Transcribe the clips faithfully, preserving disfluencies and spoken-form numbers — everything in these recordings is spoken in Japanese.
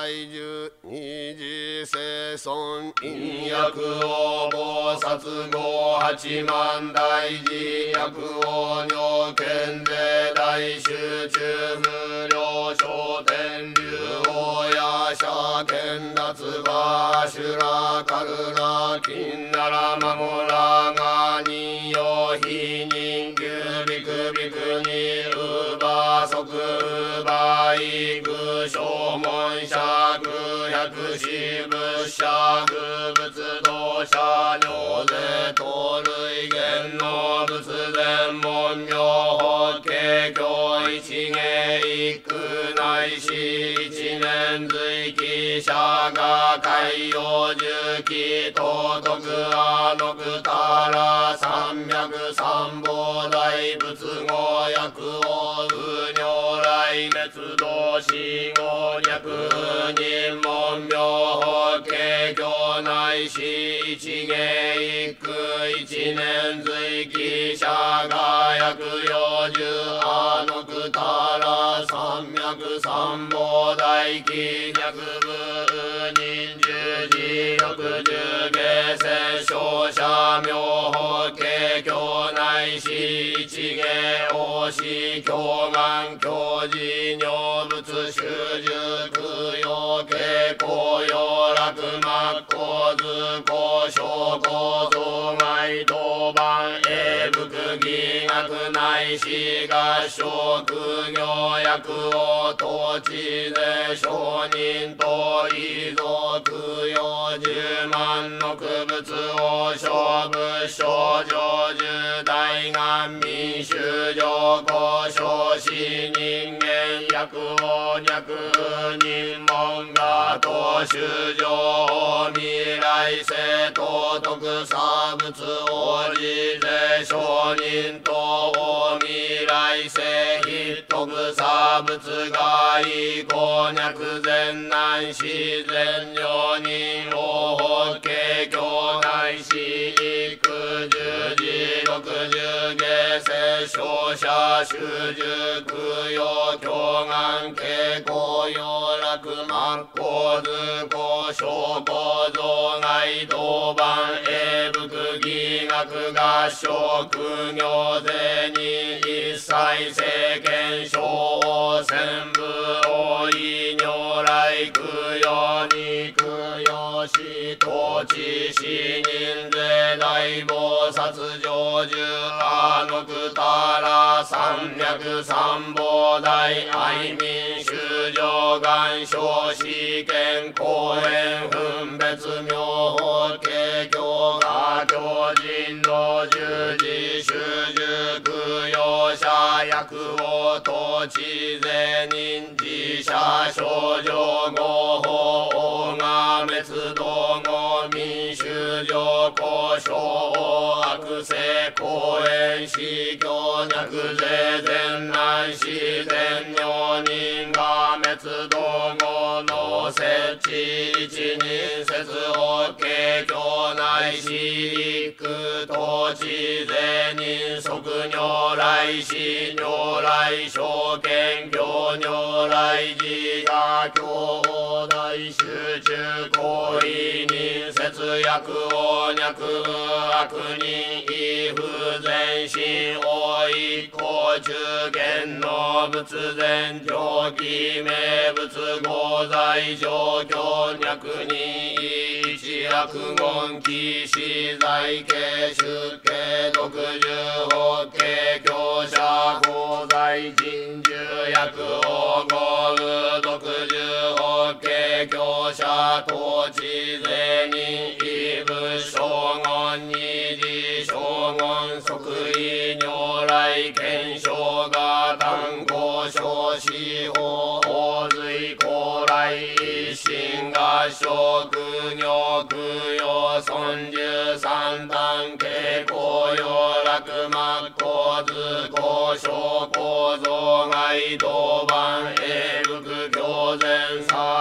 十二次世尊陰薬王菩薩五八万大寺薬王女賢税大集中無量商天竜王や社剣脱馬シュラカルラ金ならマモラガニヨヒニンギュビクビクニウバソクウバイグショモンシャグ百四仏者具仏道者行税盗類言の仏前門名法華経一芸一句内し一年随記者が海洋十期道徳あのくたら三脈三宝大仏語薬王不如来滅道死後略人門名法華経内し一芸一句一年随記者が薬用十あのくたら三脈三宝大記略部人十字六十下世勝者名法華経内し一芸王子教願教示女仏修十供養慶公養楽末構図交渉構造外当番英仏義学内し合唱苦行薬王統治税商人等遺族用十万の区仏王勝負少女十大願民衆上交渉し人間薬王略人門が当主上未来世道徳差仏王子税商人等未来世筆徳差仏外公略善難自然上人王法華経内し一句十字六十下世勝者修十供養教願慶公養楽末構図交渉構造外当番英仏義学合唱苦行税人一切政権小王専部王位如来供養に供養し統治し人税大菩薩成就あのくたら三脈三宝大愛民衆上願書試験公演分別名法華経が教人道十字修十供養者薬王統治税人自社少女合法王が滅道後民衆上交渉悪性公演死教略税善難自然女人が滅道後の設置一人説法華経内し一句統治税人即如来死如来証券業如来自我教大集中行為人節約王略悪人異不全心王一行中間の仏前上記名仏合在上教略人一悪言起死在家出家独自法華経者合在人獣薬王合無独自法華経者統治税人異仏将軍二次将軍即位如来検証が単語小司法法随高来一心合唱供養供養尊十三段慶公養楽末構図交渉構造外道番英仏教前左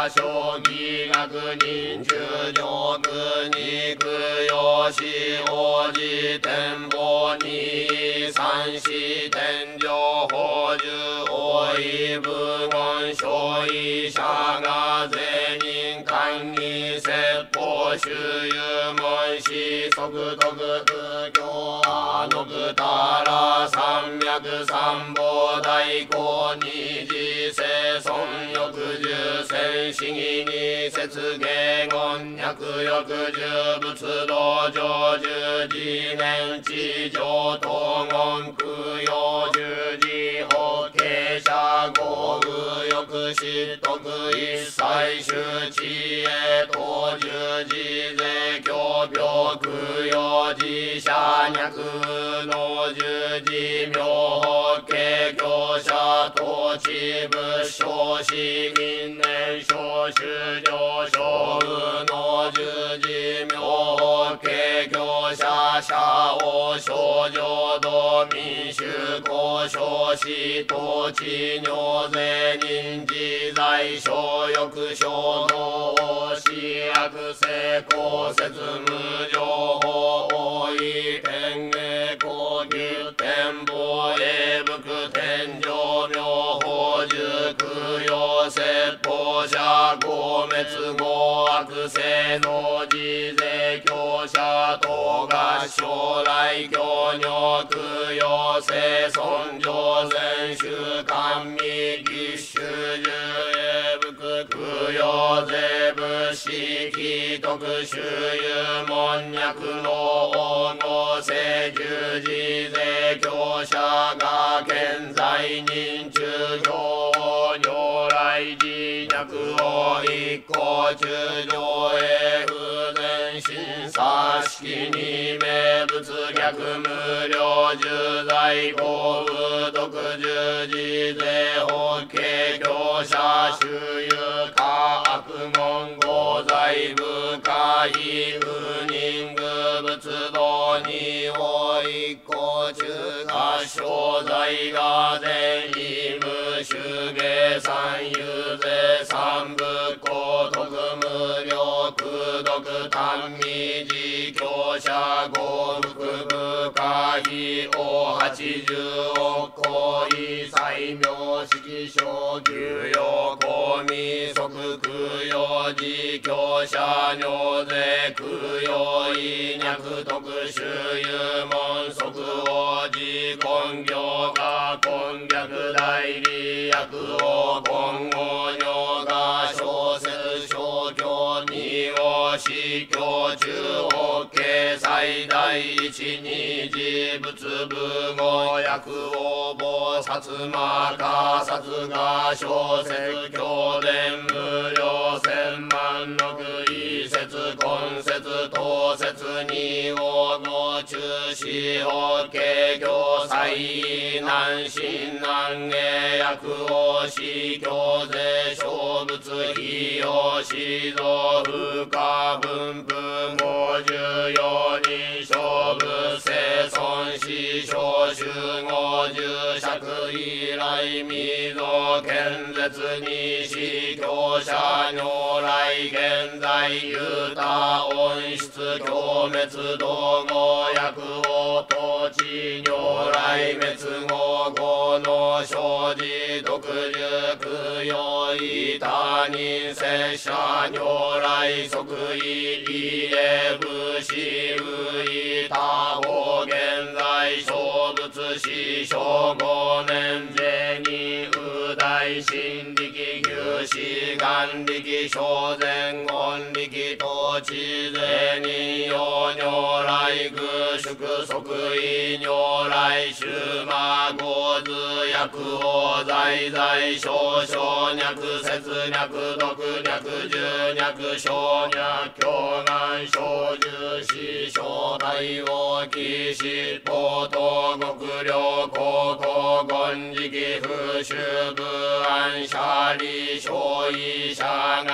将棋学人中上空肉用し王子天保に三四天上宝珠大井武言小医者が善人官議説法周遊門子即徳空教あのくたら三脈三宝大公二次生尊欲十戦死義に節下言脈欲十仏道成十次年地上東言空用十字法傾斜豪雨欲失徳一切周知恵当十字税教病空用自社脈の十字妙法華教者統治仏生死因年少修上将軍の十字妙法華教者社王少女道民主公少子統治尿税人自在小欲小脳死悪成功説無情報大井天下高牛天保永福天上妙法十空用説法者合滅合悪性の自税教者等が将来教女空用生尊上善習慣未義主十永福空用税物式徳周遊門脈の王の聖十字税教者が現在人中上如来自脈を一個中上へ不全審査式に名物逆無料重罪幸福徳十字税法華教者周遊か悪言合罪部下非不人具仏道にを一個中が小罪が善意無修下三遊税三部公徳無料功徳単未自教者合福部下非大八十億行為最名式小給与公民即空用自教者尿税空用意脈徳周遊門即王子根行が根逆代理役を根後尿が小説小教二を司教中法華最大一二次仏部語訳応募薩摩か薩が小説教伝無料千万六一説根説当説二王語中止法華教最難親難下訳を司教税小仏費用思想不可分布も重要に勝負生存死小集合重釈依頼未造建絶に司教者如来現在有他音質教滅道語訳を統治如来滅語語の生じ独自空用意他人摂者如来即位理へ武士無意他方現在小仏師小五年税に右大神力牛士眼力小前言力統治税に用如来具宿即位如来終魔合図薬王在在小小脈節脈毒脈重脈小脈狂眼小重視小大王騎士宝刀極量高校権時期風習部安舎利小医者が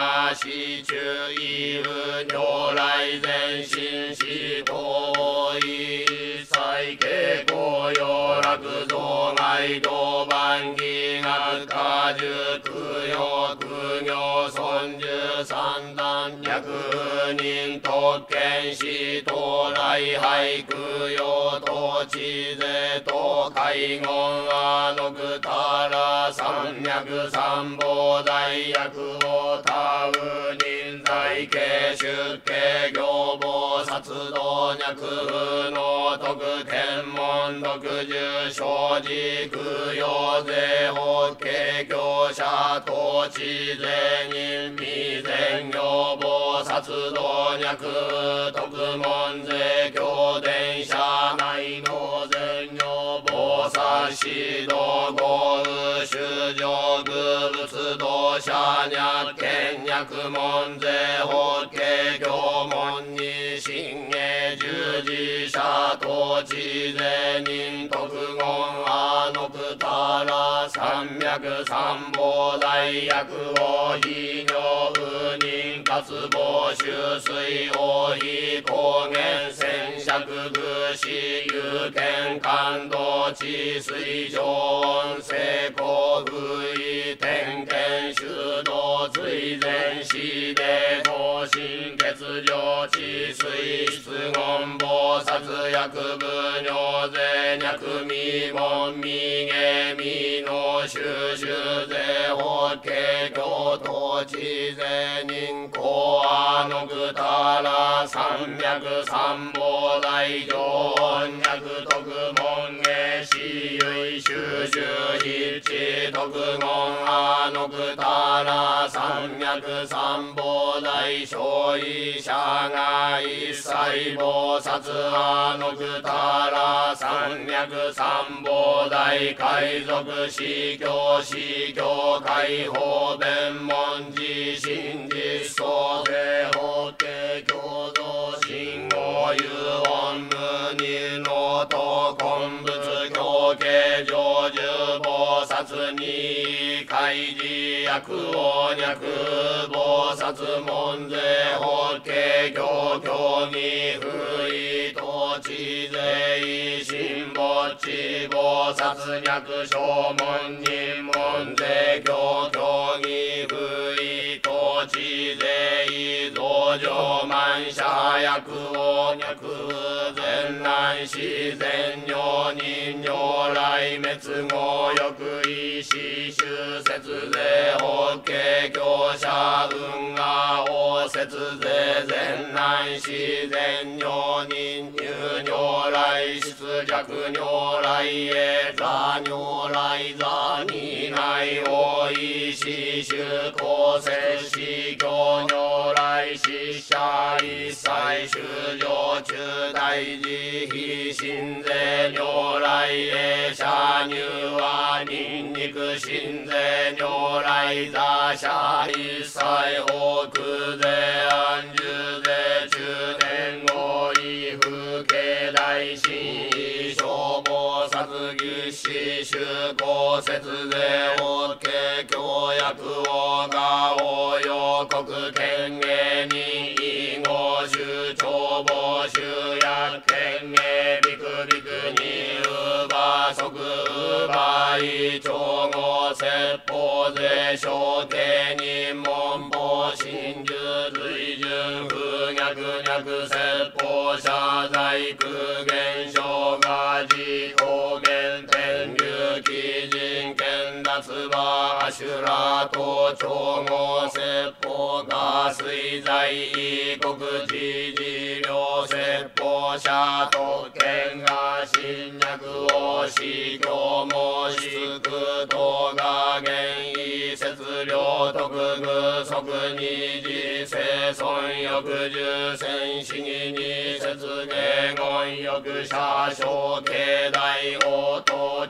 し注意不如来前進し遠い最稽古要楽造外道万義学果樹供養苦行尊十三段百人特権士到来俳供養統治税と海言あのくたら三脈三宝大薬を他う人在家出家行菩薩道脈不能徳天文独樹生じ供養税法華業者統治税人未然行菩薩道脈特門税教伝者内の全行菩薩指導合雨修上具仏道者脈見脈門税法華行門に信下従事者統治税人特言あのくたら三脈三宝大薬を非行不人活防修水王非高原戦釈具死有権感動治水常温成功不意点検修道追善死で同心欠如治水質言菩薩薬部尿税脈未言未下未の収集税法華行統治税人公あのくたら三脈三宝大上音脈特門下死唯収集筆致特言あのくたら三脈三宝大小医者が一切菩薩あのくたら三脈三宝大海賊司教司教解放弁文寺真実創世法華共同信号有音無二のと根仏教系成就菩薩に開示薬王脈菩薩門税法華行教義不意統治税神没地菩薩脈小門人門税教教義不意統治税増上満者薬王脈全難自然如人如来滅後欲意死修節税法華行者運河応節税全難自然如人入如来出弱如来へ座如来座に内大意死修公設死教如来死者一切修上中大事非信税如来へ者入は人肉信税如来座者一切多く税安住税中年合意不敬大神異消防殺義死修公設税法華教薬王が応用国権芸人異合衆長防集薬権芸ビクビクにウバ即ウバイ長合説法税小刑人文法真珠随順不逆逆説法謝罪苦言障害自公言天竜基人権脱馬アシュラと長合説法が水罪異国自治療説法者特権が侵略を死教もしくとが原意説量特具即二次生存欲重戦死義に説下言欲者小慶大応答長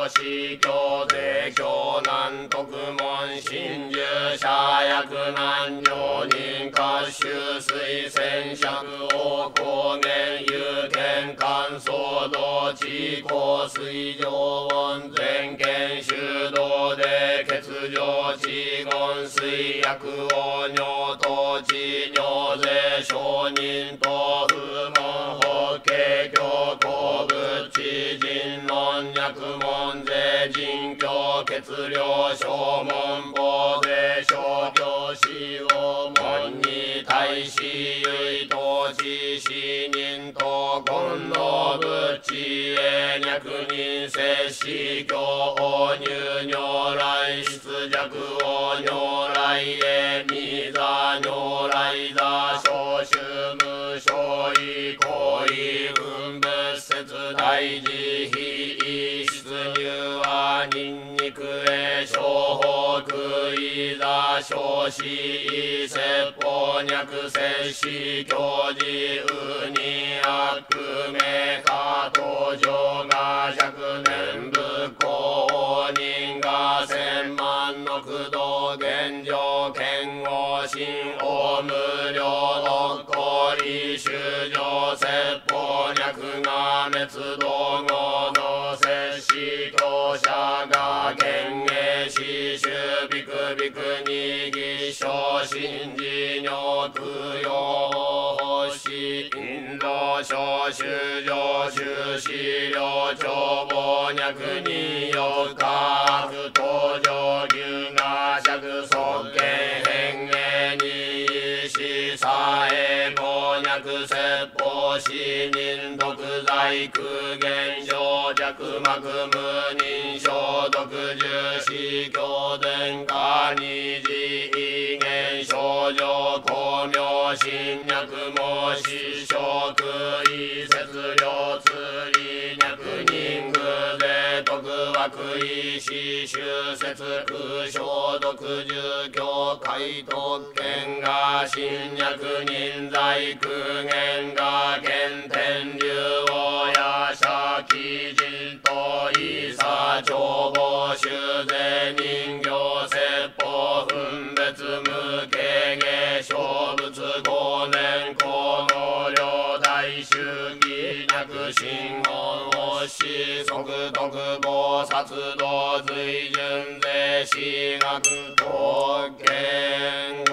司教税教難徳門真従者役難常人歌手推薦釈王公言有権官総道地高水上温全権修道で欠場地言水薬王尿等地尿税承認等不問法華経教古物知人論脈門税人教血量小門法税小教師王門に対し唯当知死人と言の仏知恵脈人摂氏教王入如来出弱王如来へ二座如来座小衆無所意行為分別説大事非出入はニンニクへ小法空意座小子説法脈摂氏教示ウニ悪名下登場が百年仏公人が千万の駆動現状剣豪神王無量の行為修上説法脈が滅道後の摂氏教者が権威死守ビクビクに義称信事尿供養死陰道小修上修資料帳簿脈によか不登場流が釈尊権変化に死さえ語脈説法死人独在空言上弱膜無人消毒重視教伝化二次異言症状光明心脈も死食意説量通理脈人偶税徳枠意死修説空消毒住教会特権が心脈人在空言が原天流王や社記人といさ帳簿修税人形説法分別無形下小仏五年公能量大衆義脈信言をし即徳菩薩道随順税私学特権